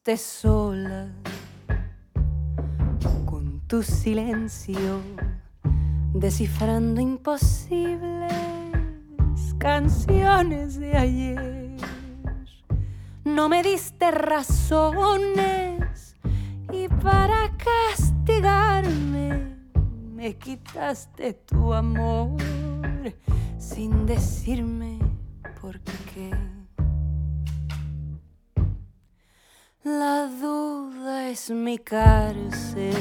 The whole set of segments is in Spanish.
dejaste sola con tu silencio, descifrando imposibles canciones de ayer. No me diste razones y para castigarme me quitaste tu amor sin decirme por qué. La duda es mi cárcel,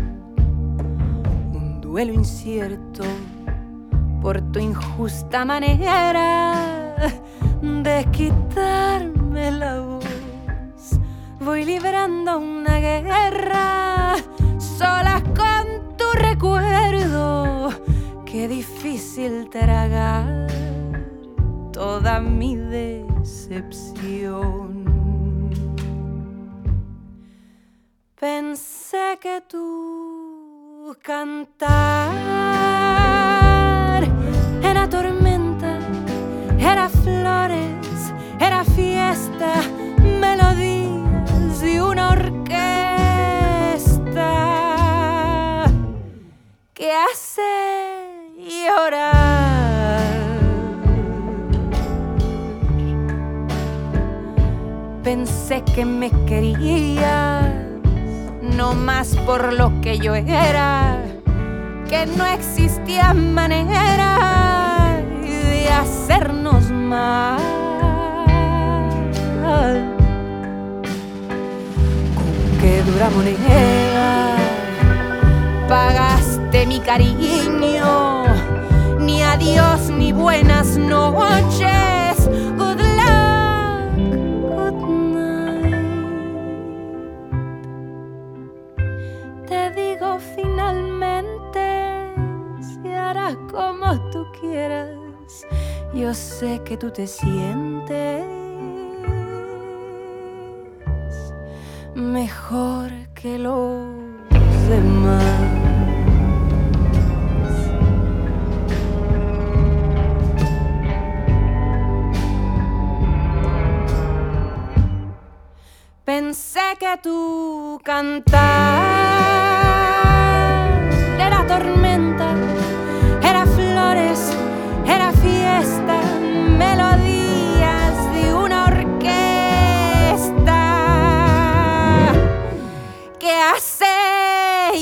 un duelo incierto por tu injusta manera de quitarme la voz. Voy librando una guerra sola con tu recuerdo. Qué difícil tragar toda mi decepción. Pensé que tu cantar era tormenta, era flores, era fiesta, melodías de una orquesta que hace llorar. Pensé que me querías no más por lo que yo era, que no existía manera de hacernos mal. Con qué dura moneda pagaste mi cariño, ni adiós ni buenas noches. Good luck, good night. Te digo finalmente, se hará como tú quieras. Yo sé que tú te sientes mejor que los demás. Pensé que tu cantar era tormenta, era flores, era fiesta, melodías de una orquesta que hace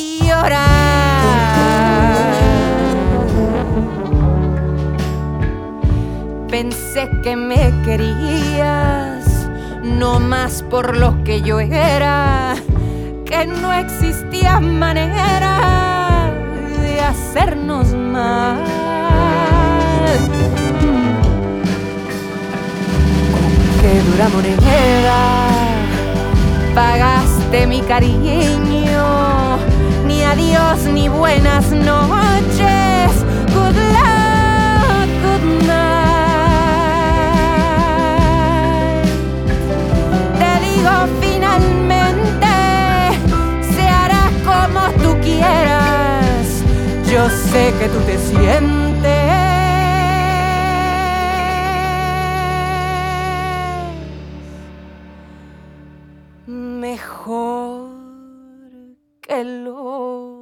llorar. Pensé que me querías no más por lo que yo era, que no existía manera de hacernos mal. Con qué dura moneda pagaste mi cariño, ni adiós ni buenas noches. Good luck, good night. Te digo finalmente, se hará como tú quieras. Yo sé que tú te sientes mejor que lo